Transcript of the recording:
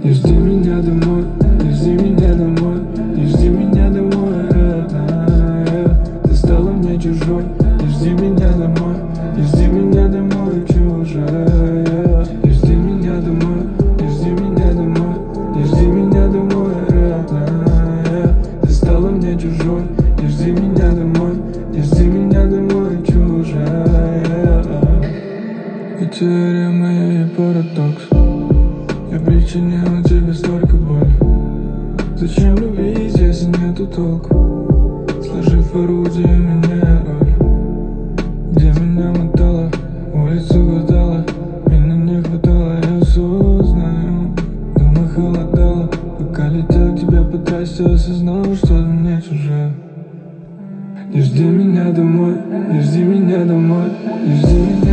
Не жди меня домой, не жди меня домой, не жди меня домой, родная. Ты стала мне чужой, не жди меня домой, не жди меня домой, чужая. Не жди меня домой, не жди меня домой, не жди меня домой, родная. Ты стала мне чужой, не жди меня домой, не жди меня домой, чужая. И теория моя и парадокс. Я причинил тебе столько боли. Зачем любить, если нету толку? Сложив орудие, меняя роль. Где меня мотало, улицу гадала, меня не хватало, я все знаю. Дома холодало, пока летел к тебе по трассе, осознал, что ты мне чужая. Не жди меня домой, не жди меня домой, не жди меня.